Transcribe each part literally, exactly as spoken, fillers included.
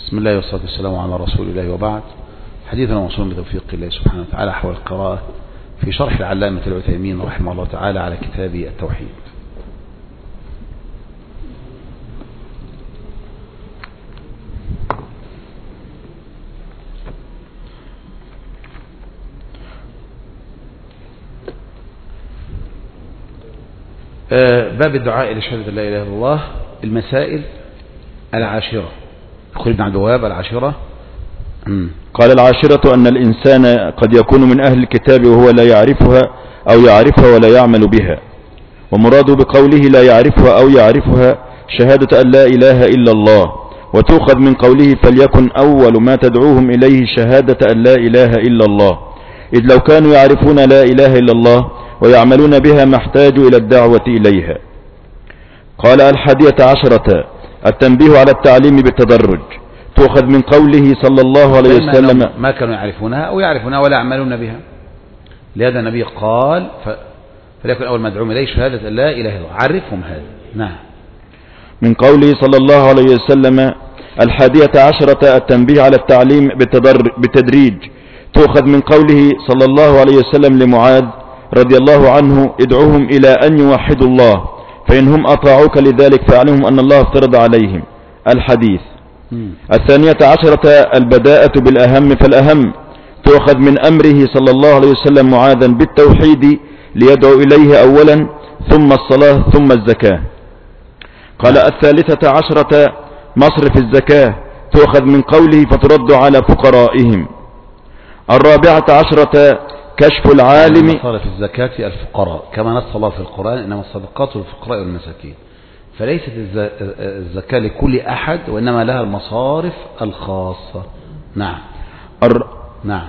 بسم الله والصلاة والسلام على رسول الله وبعد. حديثنا موصول بتوفيق الله سبحانه وتعالى حول القراءة في شرح العلامة العثيمين رحمه الله تعالى على كتاب التوحيد. باب الدعاء لشهادة لا إله إلا الله. المسائل العاشرة. يقول ابن عبد الوهاب العاشرة. قال العاشرة أن الإنسان قد يكون من أهل الكتاب وهو لا يعرفها أو يعرفها ولا يعمل بها، ومراد بقوله لا يعرفها أو يعرفها شهادة أن لا إله إلا الله، وتؤخذ من قوله فليكن أول ما تدعوهم إليه شهادة أن لا إله إلا الله، إذ لو كانوا يعرفون لا إله إلا الله ويعملون بها ما احتاجوا إلى الدعوة إليها. قال الحادية عشرة التنبيه على التعليم بالتدرج، تؤخذ من قوله صلى الله عليه وسلم ما كانوا يعرفونها أو يعرفونها ولا يعملون بها، لهذا النبي قال فليكن أول ما دعوهم إليه شهادة أن لا إله إلا الله. عرفهم هذا. نعم. من قوله صلى الله عليه وسلم. الحادية عشرة التنبيه على التعليم بالتدريج، تؤخذ من قوله صلى الله عليه وسلم لمعاذ رضي الله عنه ادعوهم إلى أن يوحدوا الله، فإن هم أطاعوك لذلك فاعلمهم أن الله افترض عليهم. الحديث. الثانية عشرة البداءة بالأهم فالأهم، تؤخذ من أمره صلى الله عليه وسلم معاذا بالتوحيد ليدعو إليه أولا ثم الصلاة ثم الزكاة. قال الثالثة عشرة مصرف الزكاة، تؤخذ من قوله فترد على فقرائهم. الرابعة عشرة كشف العالم. مصارف الزكاة الفقراء كما نص الله في القرآن إنما الصدقات للفقراء والمساكين، فليست الزكاة لكل أحد وإنما لها المصارف الخاصة. نعم. الر... نعم.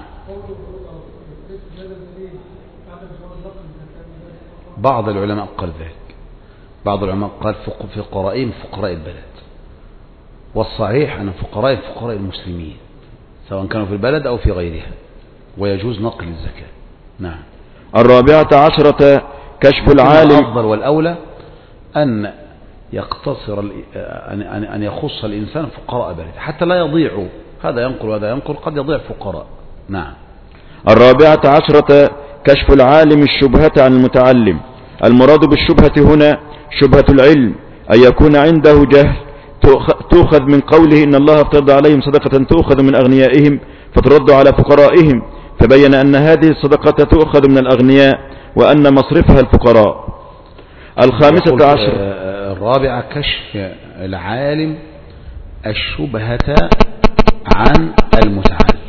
بعض العلماء قال ذلك، بعض العلماء قال فقراء فقراء البلد، والصحيح أن فقراء فقراء المسلمين سواء كانوا في البلد أو في غيرها، ويجوز نقل الزكاة. نعم. الرابعة عشرة كشف العالم. الأفضل والأولى أن يقتصر أن أن يخص الإنسان فقراء بلد حتى لا يضيعوا، هذا ينقل وهذا ينقل، قد يضيع فقراء. نعم. الرابعة عشرة كشف العالم الشبهة عن المتعلم. المراد بالشبهة هنا شبهة العلم، أن يكون عنده جهل، تؤخذ من قوله إن الله افترض عليهم صدقة تؤخذ من أغنيائهم فترد على فقرائهم، فبين أن هذه الصدقة تؤخذ من الأغنياء وأن مصرفها الفقراء. الخامسة عشر الرابعة كشف العالم الشبهة عن المتعلم.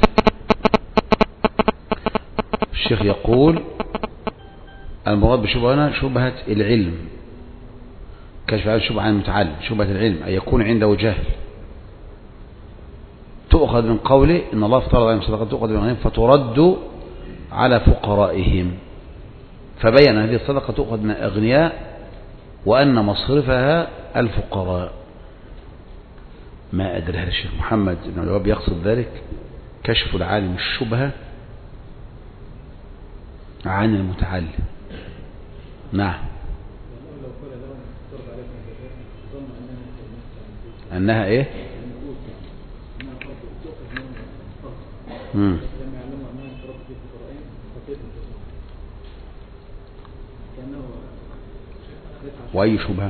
الشيخ يقول المراد بالشبهة هنا شبهة العلم، كشف العالم الشبهة عن المتعلم، شبهة العلم أن يكون عنده جهل، تؤخذ من قوله إن الله افترض عليهم صدقة تؤخذ من أغنيائهم فترد على فقرائهم، فبين هذه الصدقة تؤخذ من الأغنياء وأن مصرفها الفقراء. ما أدري هل الشيخ محمد بن الوهاب يقصد ذلك كشف العالم الشبهة عن المتعلم. نعم. أنها إيه؟ مم. وأي شبهة؟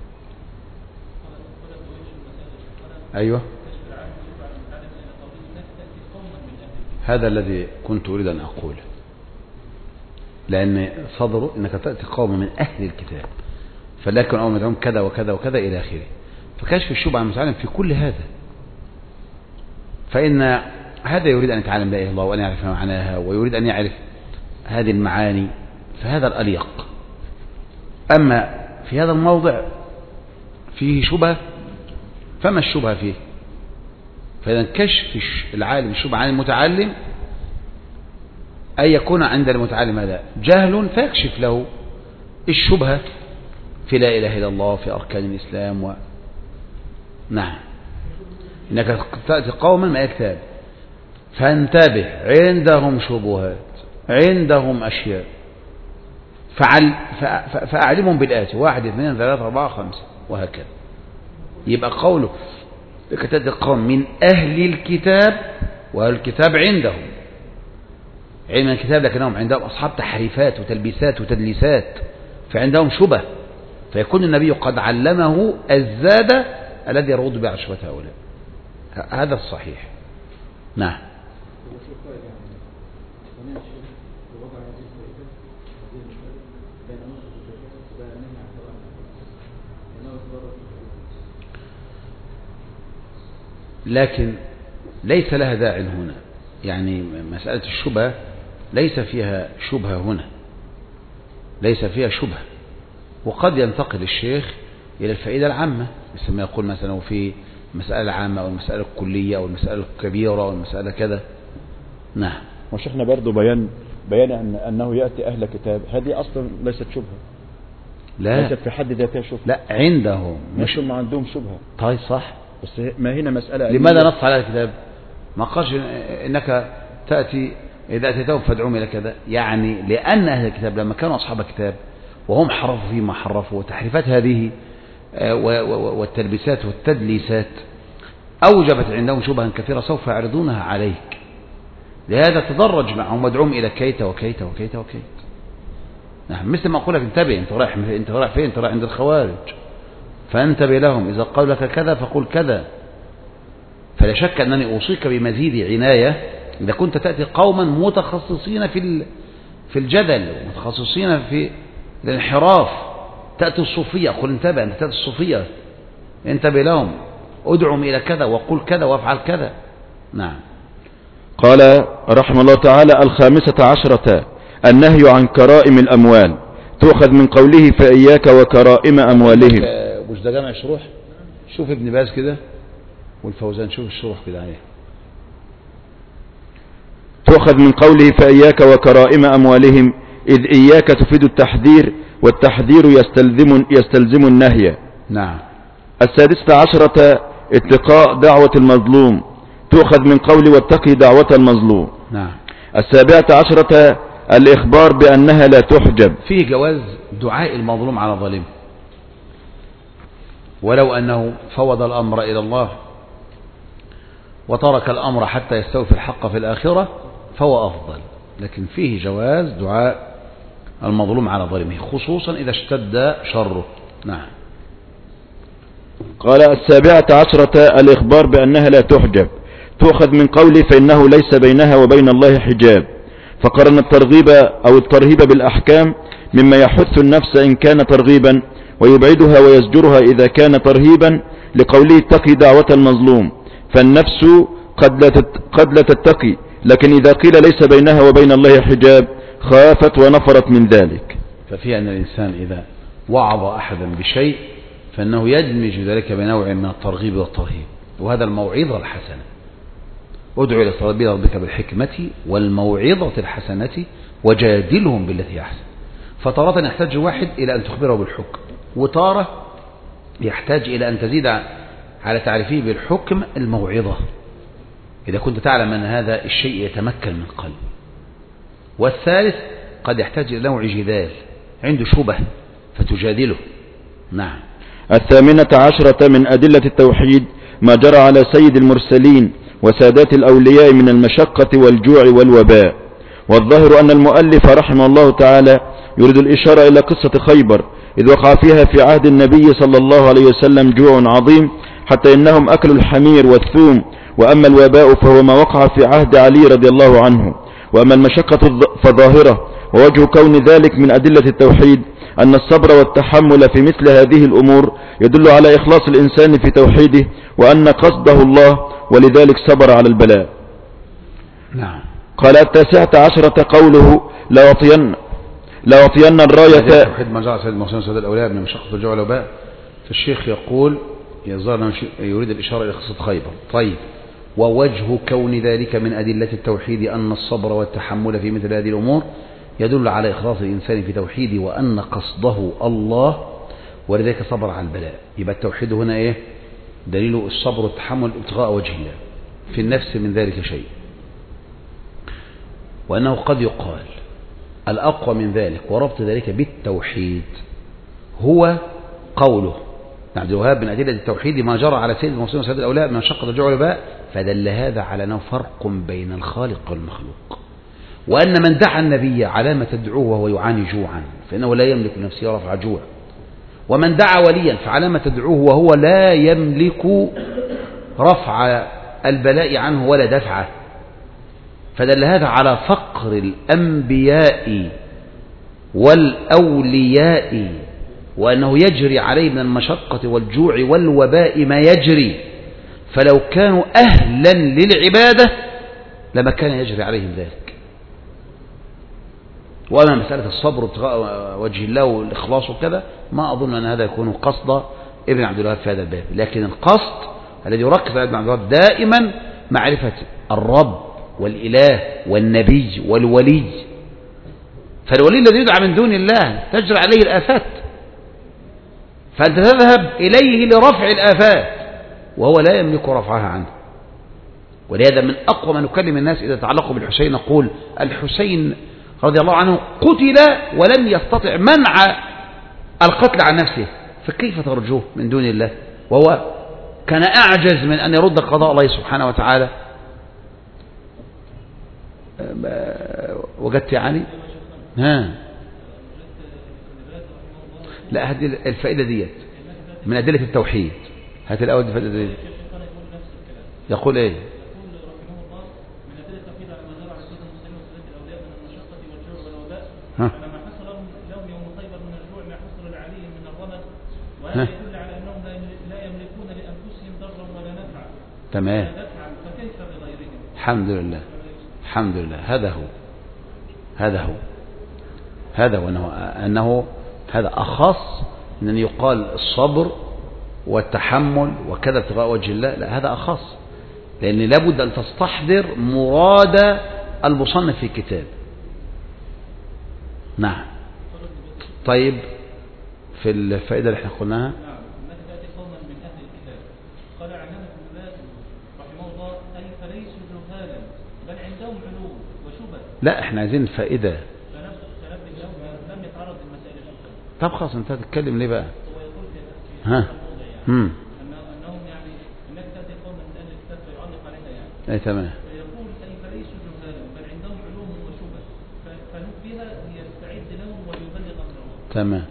أيوة، هذا الذي كنت أريد أن أقوله، لأن صدره إنك تأتي قوم من أهل الكتاب فلكن أول مدعوم كذا وكذا وكذا إلى آخره، فكشف الشبهة عن المتعلم في كل هذا، فإن هذا يريد أن يتعلم لا إله إلا الله وأن يعرف معناها ويريد أن يعرف هذه المعاني، فهذا الأليق. أما في هذا الموضع فيه شبهة، فما الشبهة فيه؟ فإذا كشف العالم الشبهة عن المتعلم أن يكون عند المتعلم هذا جهل فيكشف له الشبهة في لا إله إلا الله في أركان الإسلام و... نعم. إنك تأتي قوما ما يكتاب فانتبه عندهم شبهات عندهم أشياء فعل فأعلمهم بالآتي واحد اثنين ثلاثة أربعة خمسة وهكذا. يبقى قوله كتاب قوم من أهل الكتاب، وأهل الكتاب عندهم علم الكتاب لكنهم عندهم أصحاب تحريفات وتلبيسات وتدليسات، فعندهم شبه، فيكون النبي قد علمه الزاد الذي يرد به شبهة هؤلاء. هذا الصحيح. نعم. لكن ليس لها داع هنا، يعني مسألة الشبهة ليس فيها شبهة هنا، ليس فيها شبهة، وقد ينتقل الشيخ إلى الفائدة العامة، مثل ما يقول مثلا في المسألة العامة أو المسألة الكلية أو المسألة الكبيرة أو المسألة كذا. نعم. وشيخنا برضو بيان بيان أن أنه يأتي أهل كتاب، هذه أصلا ليست شبهة، لا ليست في حد ذاتها شبهة، لا عندهم مش ما عندهم شبهة. طيب صح، بس ما هنا مسألة لماذا نص على الكتاب؟ ما قالش إنك تأتي إذا أتيتهم فادعوهم إلى كذا، يعني لأن أهل الكتاب لما كانوا أصحاب الكتاب وهم حرفوا فيما حرفوا وتحريفات هذه والتلبيسات والتدليسات أوجبت عندهم شبها كثيرة سوف يعرضونها عليك، لهذا تدرج معهم وادعوهم إلى كيت وكيت وكيت وكيت. نعم. مثل ما أقول لك انتبه، أنت رايح أنت رايح فين؟ أنت رايح عند الخوارج، فانتبه لهم، إذا قال لك كذا فقل كذا. فلا شك أنني أوصيك بمزيد عناية إذا كنت تأتي قوما متخصصين في في الجدل متخصصين في الانحراف، تأتي الصوفية، قل انتبه أنت تأتي الصوفية، انتبه لهم، ادعهم إلى كذا وقل كذا وافعل كذا. نعم. قال رحمه الله تعالى: الخامسة عشرة النهي عن كرائم الأموال، تؤخذ من قوله فإياك وكرائم أموالهم. مش ده جامع الشروح؟ شوف ابن باز كده والفوزان، شوف الشروح كده عليه. تؤخذ من قوله فإياك وكرائم أموالهم، إذ إياك تفيد التحذير، والتحذير يستلزم يستلزم النهي. نعم. السادسة عشرة اتقاء دعوة المظلوم، تؤخذ من قول واتقي دعوة المظلوم. نعم. السابعة عشرة الإخبار بأنها لا تحجب، فيه جواز دعاء المظلوم على ظالمه، ولو أنه فوض الأمر إلى الله وترك الأمر حتى يستوفي الحق في الآخرة فهو أفضل، لكن فيه جواز دعاء المظلوم على ظالمه خصوصا إذا اشتد شره. نعم. قال السابعة عشرة الإخبار بأنها لا تحجب، تؤخذ من قوله فإنه ليس بينها وبين الله حجاب، فقرن الترغيب أو الترهيب بالأحكام مما يحث النفس إن كان ترغيبا، ويبعدها ويزجرها إذا كان ترهيبا، لقوله اتقي دعوة المظلوم، فالنفس قد لا قد لا تتقي، لكن إذا قيل ليس بينها وبين الله حجاب خافت ونفرت من ذلك. ففي أن الإنسان إذا وعظ أحدا بشيء فإنه يدمج ذلك بنوع من الترغيب والترهيب، وهذا الموعظة الحسنة. ادعو إلى سبيل ربك بالحكمة والموعظة الحسنة وجادلهم بالتي أحسن. فتارة يحتاج واحد إلى أن تخبره بالحكم، وتارة يحتاج إلى أن تزيد على تعريفه بالحكم الموعظة إذا كنت تعلم أن هذا الشيء يتمكن من قلبه. والثالث قد يحتاج إلى نوع جدال، عنده شبه فتجادله. نعم. الثامنة عشرة من أدلة التوحيد ما جرى على سيد المرسلين وسادات الأولياء من المشقة والجوع والوباء. والظاهر أن المؤلف رحمه الله تعالى يريد الإشارة إلى قصة خيبر، إذ وقع فيها في عهد النبي صلى الله عليه وسلم جوع عظيم حتى إنهم أكلوا الحمير والثوم. وأما الوباء فهو ما وقع في عهد علي رضي الله عنه. وأما المشقة فظاهرة، ووجه كون ذلك من أدلة التوحيد أن الصبر والتحمل في مثل هذه الأمور يدل على إخلاص الإنسان في توحيده وأن قصده الله، ولذلك صبر على البلاء. نعم. قال التاسعة عشرة قوله لأعطين لأعطين الراية. توحيد ما جاء سيد المرسلين وسادات الأولياء من مشقة الجوع والوباء، فالشيخ يقول يظهر يريد الإشارة إلى قصة خيبر. طيب، ووجه كون ذلك من أدلة التوحيد أن الصبر والتحمل في مثل هذه الأمور يدل على إخلاص الإنسان في توحيده وأن قصده الله، ولذلك صبر على البلاء. يبقى التوحيد هنا إيه؟ دليل الصبر والتحمل ابتغاء وجه الله، في النفس من ذلك شيء. وأنه قد يقال الأقوى من ذلك وربط ذلك بالتوحيد هو قوله عبد الوهاب من أدلة التوحيد ما جرى على سيد المرسلين وسيد الأولياء من مشقة الجوع والوباء، فدل هذا على أنه فرق بين الخالق والمخلوق، وأن من دعا النبي على ما تدعوه وهو يعاني جوعا فإنه لا يملك نفسه رفع جوع، ومن دعا وليا فعلى ما تدعوه وهو لا يملك رفع البلاء عنه ولا دفعه، فدل هذا على فقر الأنبياء والأولياء، وأنه يجري عليه من المشقة والجوع والوباء ما يجري، فلو كانوا أهلا للعبادة لما كان يجري عليهم ذلك. وأما مسألة الصبر وابتغاء وجه الله والإخلاص وكذا ما أظن أن هذا يكون قصد ابن عبد الوهاب في هذا الباب، لكن القصد الذي يركز على ابن عبد الوهاب دائما معرفة الرب والإله والنبي والولي، فالولي الذي يدعى من دون الله تجري عليه الآفات، فأنت تذهب إليه لرفع الآفات وهو لا يملك رفعها عنه. ولهذا من أقوى ما نكلم الناس إذا تعلقوا بالحسين نقول الحسين رضي الله عنه قتل ولم يستطع منع القتل عن نفسه، فكيف ترجوه من دون الله وهو كان أعجز من أن يرد قضاء الله سبحانه وتعالى؟ وجدت يعني ها لا هذه الفائدة ديت من أدلة التوحيد. هات الأول الفائدة ديت يقول إيه؟ ها فلما حصل لهم يوم خيبر من الجوع ما حصل لعلي من الرمد، وهذا يدل على أنهم لا يملكون لأنفسهم ضرا ولا نفعا. تمام. فكيف بغيرهم؟ الحمد لله الحمد لله. هذا هو هذا هو هذا هو أنه, أنه هذا أخص من أن يقال الصبر والتحمل وكذا ابتغاء وجه الله، لا هذا أخص، لأن لابد أن تستحضر مراد المصنف في كتاب. نعم. طيب في الفائدة اللي احنا قلناها نعم انك تاتي قوما من اهل الكتاب قال علامه ابن باز رحمه الله اي فليسوا جهالا بل عندهم علوم وشبه. لا احنا عايزين فائدة. فنبه لهم لم يتعرض للمسائل الشبهه. طب خلاص انت هتتكلم ليه بقى؟ هو يقول في ها امم انهم يعني انك تاتي قوما من اهل الكتاب فيعلق عليها يعني. اي تمام. فيقول اي فليسوا جهالا بل عندهم علوم وشبه فنبه ليستعد لهم ويبلغ امرهم. تمام.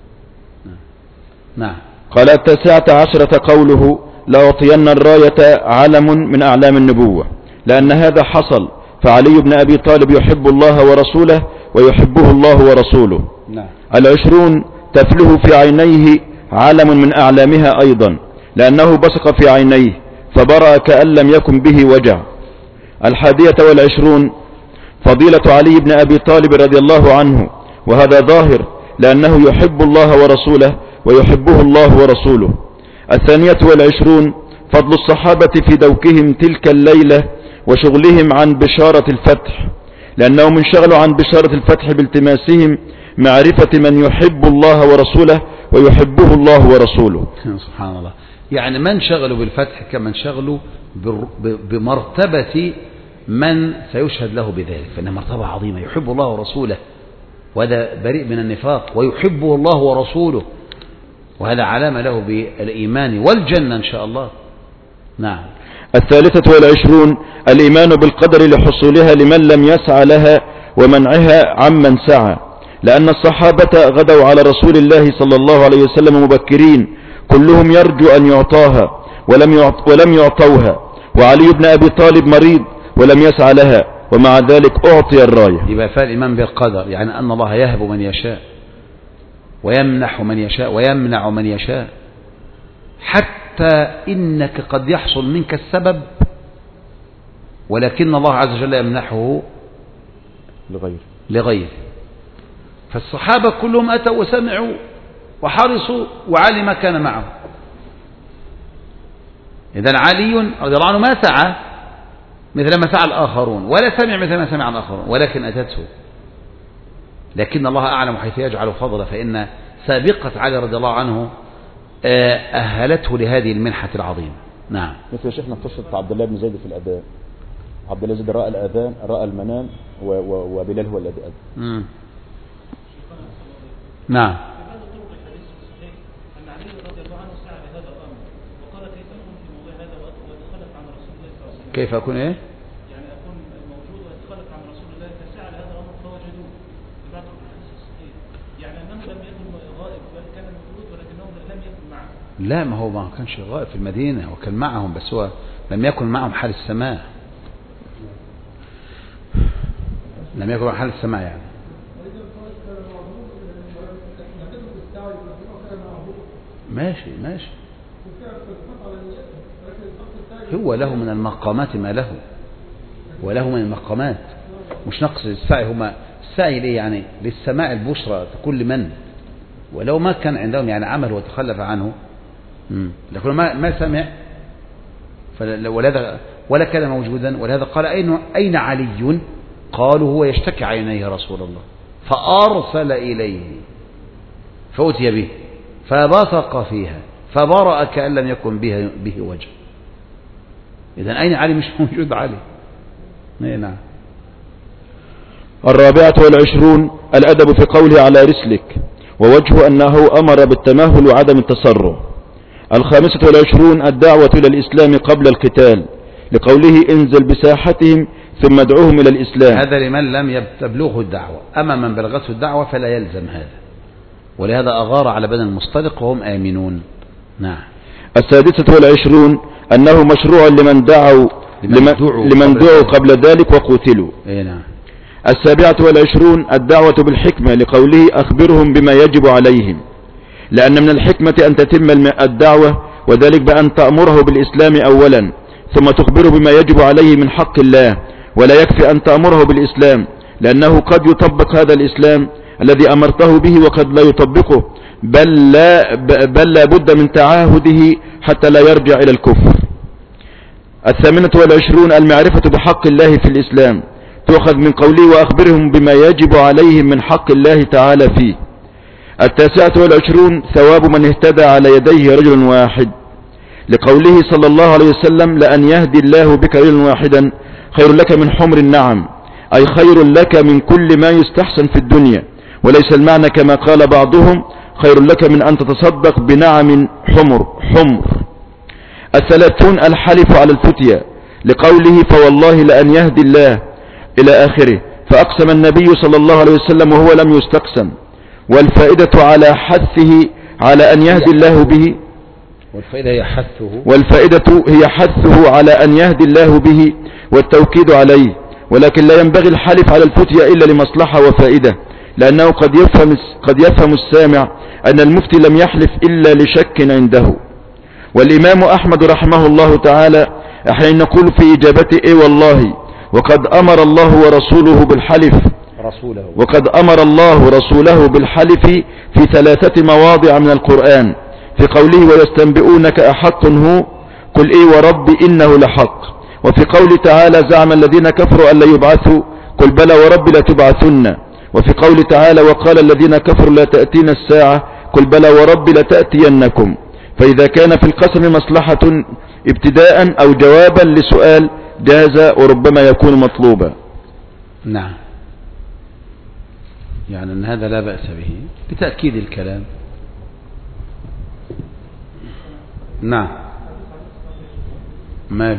نعم. قال التاسعة عشرة قوله لأعطين الراية علم من أعلام النبوة، لأن هذا حصل، فعلي بن أبي طالب يحب الله ورسوله ويحبه الله ورسوله. نعم. العشرون تفله في عينيه علم من أعلامها أيضا، لأنه بصق في عينيه فبرأ كأن لم يكن به وجع. الحادية والعشرون فضيلة علي بن أبي طالب رضي الله عنه، وهذا ظاهر لأنه يحب الله ورسوله ويحبه الله ورسوله. الثانية والعشرون فضل الصحابة في دوكهم تلك الليلة وشغلهم عن بشارة الفتح، لأنهم انشغلوا عن بشارة الفتح بالتماسهم معرفة من يحب الله ورسوله ويحبه الله ورسوله. سبحان الله. يعني من شغلوا بالفتح كما انشغلوا بمرتبة من سيشهد له بذلك، فإنها مرتبة عظيمة، يحب الله ورسوله، وهذا بريء من النفاق، ويحبه الله ورسوله، وهذا علامة له بالإيمان والجنة إن شاء الله. نعم. الثالثة والعشرون الإيمان بالقدر لحصولها لمن لم يسعى لها ومنعها عمن سعى، لأن الصحابة غدوا على رسول الله صلى الله عليه وسلم مبكرين كلهم يرجو أن يعطاها ولم يعط ولم يعطوها، وعلي بن أبي طالب مريض ولم يسعى لها ومع ذلك أعطي الراية. يبقى فالإيمان بالقدر يعني أن الله يهب من يشاء ويمنح من يشاء ويمنع من يشاء، حتى إنك قد يحصل منك السبب ولكن الله عز وجل يمنحه لغير لغير. فالصحابة كلهم أتوا وسمعوا وحرصوا وعلي ما كان معه. إذن علي رضي الله عنه ما سعى مثل ما سعى الآخرون ولا سمع مثل ما سمع الآخرون، ولكن أتته، لكن الله أعلم حيث يجعل فضله، فإن سابقة علي رضي الله عنه أهلته لهذه المنحة العظيمة. نعم. مثل يا شيخنا قصة عبد الله بن زيد في الأذان، عبد الله بن زيد رأى الأذان رأى المنام وبلال هو الذي أذن. نعم. أن علي رضي الله عنه سعى كيف أكون إيه؟ يعني أكون موجود وأتخلف عن رسول الله فسعى لهذا الأمر فوجدوه في بعض الحديث الصحيح، يعني أنه لم يكن غائب بل كان موجود ولكنه لم يكن معه. لا، ما هو ما كانش غائب في المدينة وكان معهم، بس هو لم يكن معهم حال السماع، لم يكن معهم حال السماع يعني. ماشي ماشي، هو له من المقامات ما له، وله من المقامات، مش نقص السعي. هما السعي ليه؟ يعني للسماع البشرى كل من، ولو ما كان عندهم يعني عمل وتخلف عنه، لكن ما ما سمع ولا ولا كان موجودا. ولهذا قال أين أين علي؟ قالوا هو يشتكي عينيه رسول الله، فأرسل إليه فأتي به فبصق فيها فبرأ كأن لم يكن به به وجه. إذن أين علي؟ مش موجود علي. نعم. الرابعة والعشرون الأدب في قوله على رسلك، ووجه أنه أمر بالتمهل وعدم التسرع. الخامسة والعشرون الدعوة إلى الإسلام قبل القتال، لقوله انزل بساحتهم ثم ادعوهم إلى الإسلام. هذا لمن لم تبلغه الدعوة، أما من بلغته الدعوة فلا يلزم هذا، ولهذا أغار على بني المصطلق وهم آمنون. نعم. السادسة والعشرون أنه مشروع لمن دعوا لمن, لمن دعوا قبل ذلك وقتلوا. إيه نعم. السابعة والعشرون الدعوة بالحكمة، لقوله أخبرهم بما يجب عليهم، لأن من الحكمة أن تتم الدعوة، وذلك بأن تأمره بالإسلام أولا ثم تخبره بما يجب عليه من حق الله، ولا يكفي أن تأمره بالإسلام، لأنه قد يطبق هذا الإسلام الذي أمرته به وقد لا يطبقه، بل لا, بل لا بد من تعاهده حتى لا يرجع إلى الكفر. الثامنة والعشرون المعرفة بحق الله في الإسلام، تؤخذ من قوله وأخبرهم بما يجب عليهم من حق الله تعالى فيه. التاسعة والعشرون ثواب من اهتدى على يديه رجل واحد، لقوله صلى الله عليه وسلم لأن يهدي الله بك رجلا واحدا خير لك من حمر النعم، أي خير لك من كل ما يستحسن في الدنيا، وليس المعنى كما قال بعضهم خير لك من أن تتصدق بنعم حمر حمر. الثلاثون الحلف على الفتية، لقوله فوالله لأن يهدي الله إلى آخره، فأقسم النبي صلى الله عليه وسلم وهو لم يستقسم. والفائدة على حثه على أن يهدي الله به، والفائدة هي حثه والفائدة هي حثه على أن يهدي الله به والتوكيد عليه، ولكن لا ينبغي الحلف على الفتية إلا لمصلحة وفائدة، لأنه قد يفهم, قد يفهم السامع أن المفتي لم يحلف إلا لشك عنده. والإمام أحمد رحمه الله تعالى أحيانا نقول في إجابته إيه والله، وقد أمر الله ورسوله بالحلف رسوله وقد أمر الله رسوله بالحلف في ثلاثة مواضع من القرآن، في قوله ويستنبئونك أحق هو قل إيه وربي إنه لحق، وفي قول تعالى زعم الذين كفروا أن لا يبعثوا قل بلى وربي لتبعثن، وفي قول تعالى وقال الذين كفروا لا تأتين الساعة قل بلى وربي لتأتينكم. فإذا كان في القسم مصلحة ابتداء أو جوابا لسؤال جاز وربما يكون مطلوبا. نعم، يعني أن هذا لا بأس به لتأكيد الكلام. نعم. ما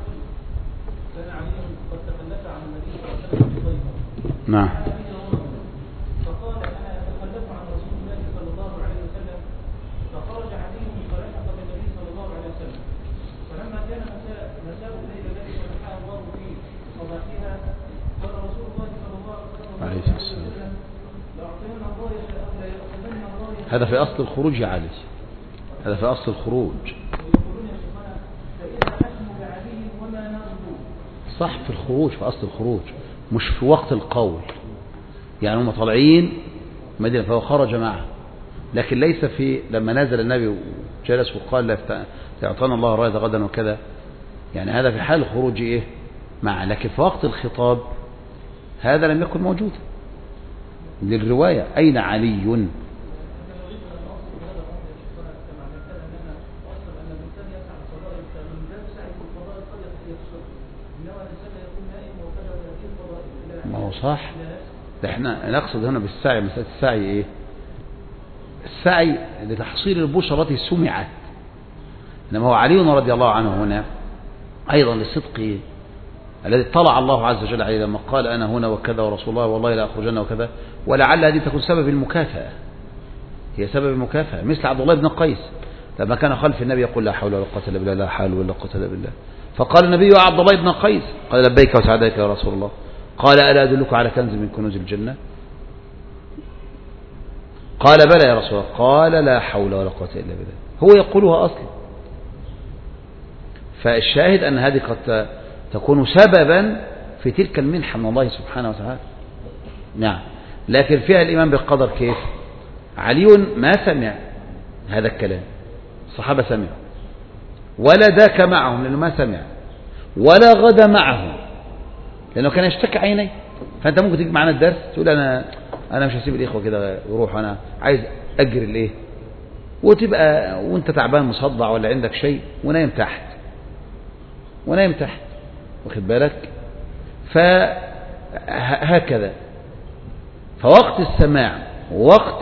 نعم. فقال أنا أتخلف عن رسول الله صلى الله عليه وسلم، فخرج عليهم فلحق بالنبي صلى الله عليه وسلم، فلما كان مساء مساء الليل الذي فتحها الله فيه صباحها قال رسول الله صلى الله عليه وسلم لأعطين الله لا يأخذن الله. هذا في أصل الخروج يا علي، هذا في أصل الخروج. صح، في الخروج، في أصل الخروج، مش في وقت القول. يعني هم طالعين مدينة فهو خرج معه، لكن ليس في لما نزل النبي وجلس وقال لا يعطانا الله راية غدا وكذا، يعني هذا في حال الخروج إيه معه، لكن في وقت الخطاب هذا لم يكن موجودا. للرواية أين علي؟ ما هو صح، احنا نقصد هنا بالسعي مسألة السعي ايه؟ السعي لتحصيل البشرى التي سمعت، انما هو علي رضي الله عنه هنا أيضا لصدقه الذي طلع الله عز وجل عليه لما قال أنا هنا وكذا ورسول الله والله لا أخرجن وكذا، ولعل هذه تكون سبب المكافأة، هي سبب المكافأة، مثل عبد الله بن قيس لما كان خلف النبي يقول لا حول ولا قوة إلا بالله، لا حول ولا قوة إلا بالله، فقال النبي يا عبد الله بن قيس، قال لبيك وسعديك يا رسول الله، قال ألا أدلك على كنز من كنوز الجنة؟ قال بلى يا رسول الله، قال لا حول ولا قوة إلا بالله، هو يقولها أصلا. فالشاهد أن هذه قد تكون سببا في تلك المنحة من الله سبحانه وتعالى. نعم. لكن فيها الإيمان بالقدر كيف؟ علي ما سمع هذا الكلام، الصحابة سمعوا، ولا ذاك معهم لأنه ما سمع، ولا غدا معهم لأنه كان يشتكي عينيه. فأنت ممكن تيجي معنا الدرس تقول أنا أنا مش هسيب الإخوة كده يروحوا، أنا عايز أجري الإيه، وتبقى وأنت تعبان مصدع ولا عندك شيء ونايم تحت ونايم تحت، واخد بالك؟ فهكذا. فوقت السماع ووقت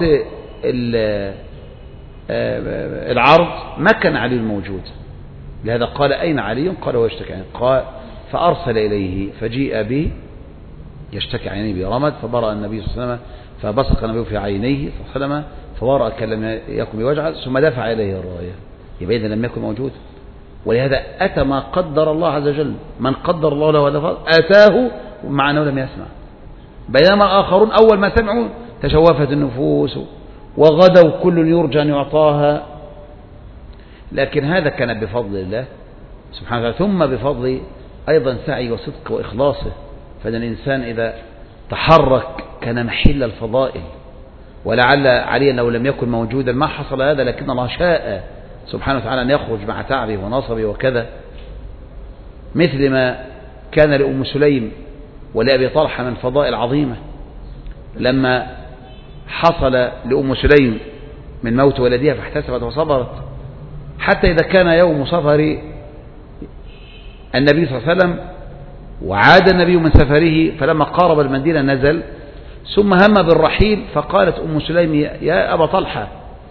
العرض ما كان علي موجود، لهذا قال أين علي؟ قال هو يشتكي عينيه، قال فأرسل إليه فجيء به يشتكي عينيه برمد، فبرأ النبي صلى الله عليه وسلم، فبصق النبي في عينيه صلى الله عليه وسلم فبرأ كان لم يكن بوجعه، ثم دفع إليه الراية، يبقى إذا لم يكن موجود. ولهذا أتى ما قدر الله عز وجل، من قدر الله له هذا الفضل أتاه مع أنه لم يسمع، بينما الآخرون أول ما سمعوا تشوفت النفوس وغدوا كل يرجى أن يعطاها. لكن هذا كان بفضل الله سبحانه وتعالى، ثم بفضل أيضا سعي وصدق وإخلاصه. فإن الإنسان إذا تحرك كان محل الفضائل، ولعل علي أنه لم يكن موجودا ما حصل هذا، لكن الله شاء سبحانه وتعالى أن يخرج مع تعبه ونصبه وكذا، مثل ما كان لأم سليم ولأبي طلحة من فضائل عظيمة لما حصل لأم سليم من موت ولدها فاحتسبت وصبرت حتى إذا كان يوم سفر النبي صلى الله عليه وسلم وعاد النبي من سفره، فلما قارب المدينة نزل ثم هم بالرحيل، فقالت أم سليم يا أبا طلحة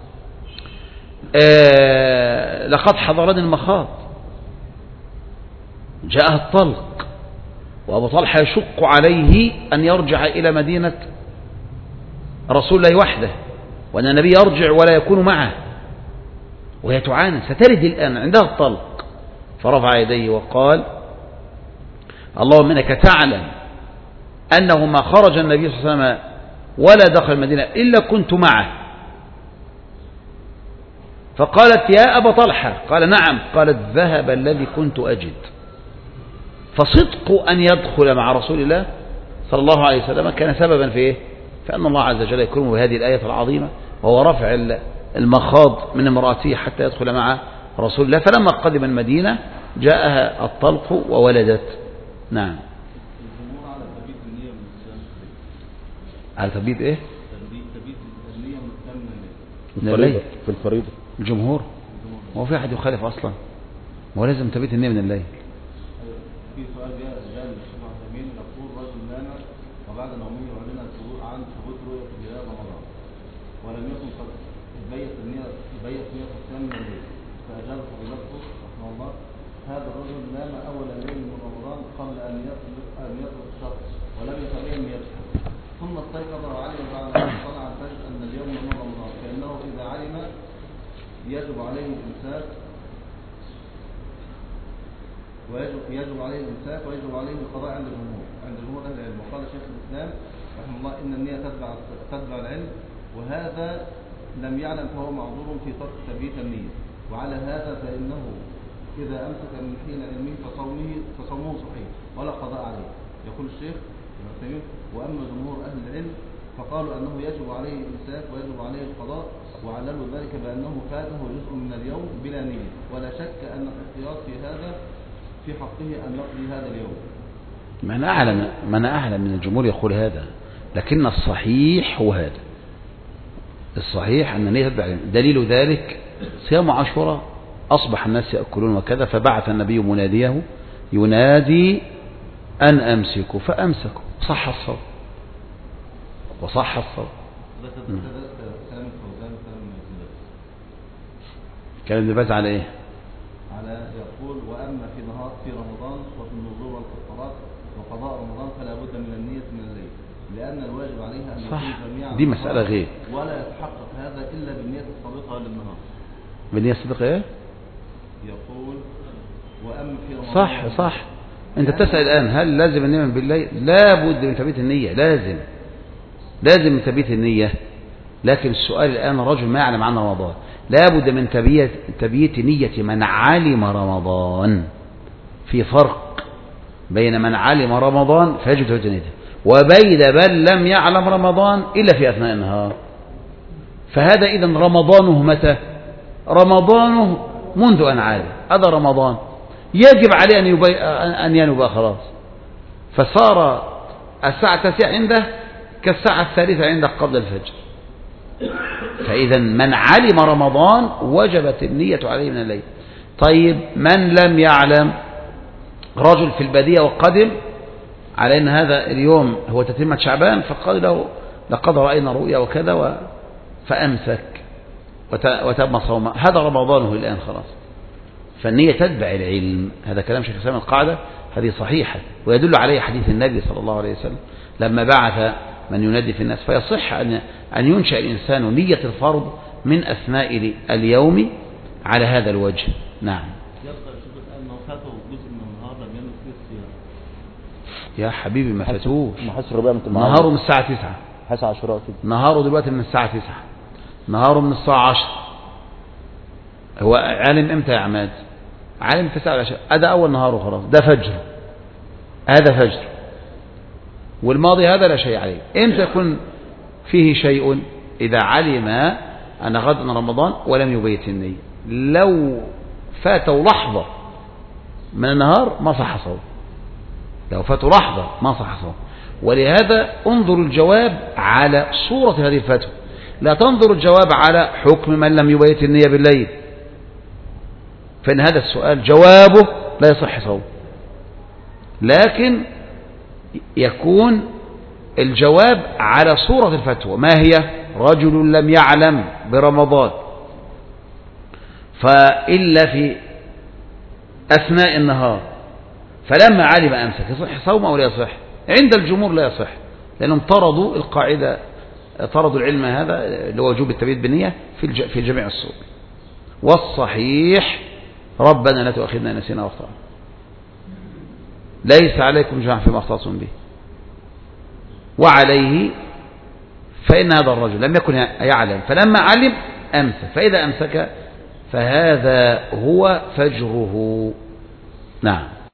آه لقد حضرني المخاض، جاءه الطلق وأبو طلحة يشق عليه أن يرجع إلى مدينة رسول الله وحده، وأن النبي يرجع ولا يكون معه، وهي تعاني سترد الآن عندها الطلق. فرفع يديه وقال اللهم إنك تعلم أنه ما خرج النبي صلى الله عليه وسلم ولا دخل المدينة إلا كنت معه. فقالت يا أبا طلحة، قال نعم، قالت ذهب الذي كنت أجد. فصدق أن يدخل مع رسول الله صلى الله عليه وسلم كان سببا في إيه؟ فأن الله عز وجل يكرمه بهذه الآية العظيمة، وهو رفع المخاض من امرأته حتى يدخل مع رسول الله. فلما قدم المدينة جاءها الطلق وولدت. نعم. على تبييت ايه؟ تبييت النية من الليل في الفريضة. الجمهور هو في أحد يخالف أصلا؟ هو لازم تبييت النية من الليل. في سؤال جاء جاء للشيخ عثيمين يقول رجل نام وبعد نومه يعلن الشروط عن ثبوت رؤية هلال رمضان ولم يكن قد بيت النية بيت نية الصيام من الليل، فأجاب فضيلته رحمه الله هذا الرجل نام أول الليل من رمضان قبل أن يطلق أن يطلق الشهر ولم يتبين نيته، ثم استيقظ وعلم بعد أن طلع الفجر أن اليوم من رمضان، فإنه إذا علم يجب عليه الإمساك ويجب يجب عليه الإمساك ويجب عليه القضاء عند الجمهور عند جمهور أهل العلم. وقال شيخ الإسلام رحمه الله إن النية تتبع تتبع العلم، وهذا لم يعلم فهو معذور في ترك تبييت النية، وعلى هذا فإنه إذا أمسك من حين علمه فصومه فصومه صحيح ولا قضاء عليه. يقول الشيخ ابن عثيمين وأما جمهور أهل العلم فقالوا أنه يجب عليه الإمساك ويجب عليه القضاء، وعللوا ذلك بأنه فاته جزء من اليوم بلا نية، ولا شك أن الاحتياط في هذا في حقه أن يقضي هذا اليوم. من أعلم من أعلم من الجمهور يقول هذا، لكن الصحيح هو هذا، الصحيح أن النية تتبع العلم. دليل ذلك صيام عاشوراء أصبح الناس يأكلون وكذا، فبعث النبي مناديه ينادي أن أمسكوا فأمسكوا، صح الصوم وصح الصوم. كلام الفوزان كلام كلام ابن باز على إيه؟ على يقول وأما في نهار في رمضان وفي النذور والكفارات وقضاء رمضان فلا بد من النية من الليل، لأن الواجب عليها أن يكون جميعا دي مسألة غير، ولا يتحقق هذا إلا بالنية السابقة للنهار. بالنية السابقة إيه؟ يقول وأما في رمضان صح صح. أنت تسأل الآن هل لازم النية بالليل؟ لا بد من تبيت النية، لازم لازم من تبيت النية. لكن السؤال الآن رجل ما يعلم عن رمضان، لا بد من تبيت, تبيت نية من علم رمضان. في فرق بين من علم رمضان فيجب تبيت نيته وبين من لم يعلم رمضان إلا في أثناء النهار. فهذا إذن رمضانه متى؟ رمضانه منذ أن عاد، هذا رمضان يجب عليه أن, يبي... أن ينبأ خلاص. فصار الساعة التاسعة عنده كالساعة الثالثة عندك قبل الفجر. فإذا من علم رمضان وجبت النية عليه من الليل. طيب من لم يعلم، رجل في البادية وقدم على أن هذا اليوم هو تتمة شعبان، فقال له لقد رأينا رؤيا وكذا و... فأمسك وتم صومه، هذا رمضانه الآن خلاص. فالنية تتبع العلم. هذا كلام شيخ الإسلام القاعدة هذه صحيحة، ويدل عليه حديث النبي صلى الله عليه وسلم لما بعث من ينادي في الناس. فيصح أن أن ينشأ الإنسان نية الفرض من أثناء اليوم على هذا الوجه. نعم. يا حبيبي ما فاتوش، نهاره من الساعة تسعة، حسن عشرات كده، نهاره دلوقتي من الساعة تسعة، نهاره من الساعة عشرة. هو عالم امتى يا عماد؟ عالم تسعة العشاء، هذا أول نهاره خلاص، ده فجر، هذا فجر، والماضي هذا لا شيء عليه. امتى يكون فيه شيء؟ إذا علم أن غدا رمضان ولم يبيت النية. لو فاتوا لحظة من النهار ما صح صوم، لو فاتوا لحظة ما صح صوم. ولهذا انظر الجواب على صورة هذه الفتوى، لا تنظر الجواب على حكم من لم يبيت النية بالليل، فإن هذا السؤال جوابه لا يصح صوم. لكن يكون الجواب على صورة الفتوى، ما هي؟ رجل لم يعلم برمضان فإلا في أثناء النهار، فلما علم أمسك، يصح صوم أو لا يصح؟ عند الجمهور لا يصح، لأنهم طردوا القاعدة، طردوا العلم هذا لوجوب التبييت بالنية في في جميع الصور. والصحيح ربنا لا تؤاخذنا إن نسينا واخطأنا، ليس عليكم جناح فيما اختصم به. وعليه فإن هذا الرجل لم يكن يعلم فلما علم أمسك، فإذا أمسك فهذا هو فجره. نعم.